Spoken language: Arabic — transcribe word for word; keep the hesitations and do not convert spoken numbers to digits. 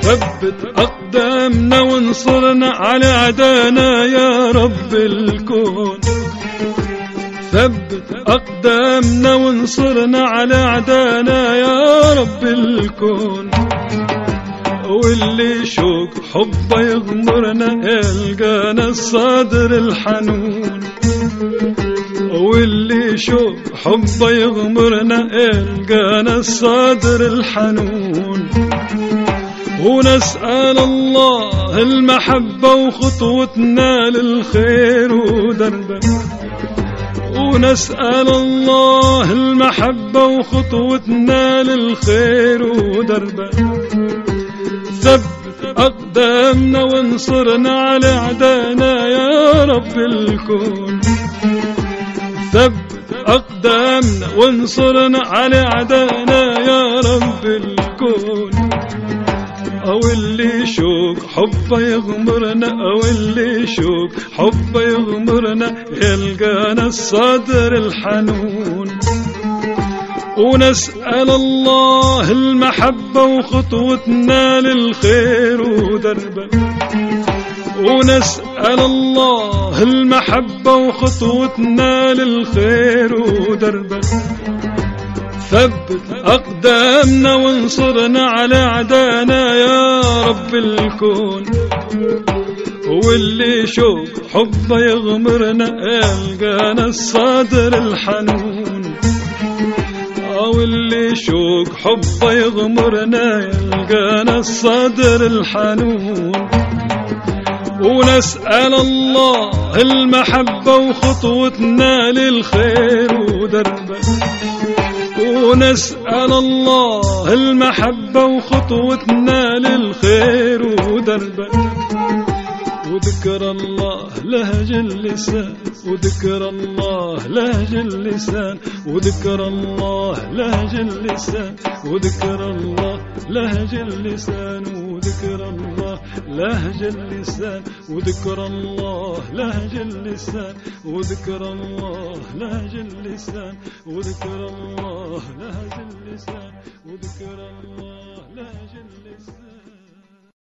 ثبت أقدامنا وانصرنا على أعدانا يا رب الكون. ثبت أقدامنا وانصرنا على أعدانا يا رب الكون. واللي شوق حبه يغمرنا يلقانا الصادر الحنون. واللي شوق حبه يغمرنا يلقانا الصادر الحنون. ونسأل الله المحبة وخطوتنا للخير ودربه. ونسأل الله المحبة وخطوتنا للخير ودربه. ثبت أقدامنا وانصرنا على أعدانا يا رب الكون. ثبت أقدامنا وانصرنا على أعدانا يا رب الكون. أو اللي شوق حبه يغمرنا، أو اللي شوق حبه يغمرنا يلقانا الصدر الحنون. ونسأل الله المحبة وخطوتنا للخير ودربه. ونسأل الله المحبة وخطوتنا للخير ودربه. ثبت أقدامنا وانصرنا على أعدانا يا رب الكون. واللي شوق حبه يغمرنا يلقانا الصدر الحنون. أو اللي شوق حبه يغمرنا يلقانا الصدر الحنون. ونسأل الله المحبة وخطوتنا للخير ودربه. ونسأل الله المحبة وخطوتنا للخير ودربه. وذكر الله لهج اللسان، وذكر الله لهج اللسان، وذكر الله لهج اللسان، وذكر الله لهج اللسان، وذكر الله لهج اللسان، وذكر الله لهج اللسان، وذكر الله لهج اللسان، وذكر الله لهج اللسان، وذكر الله لهج اللسان.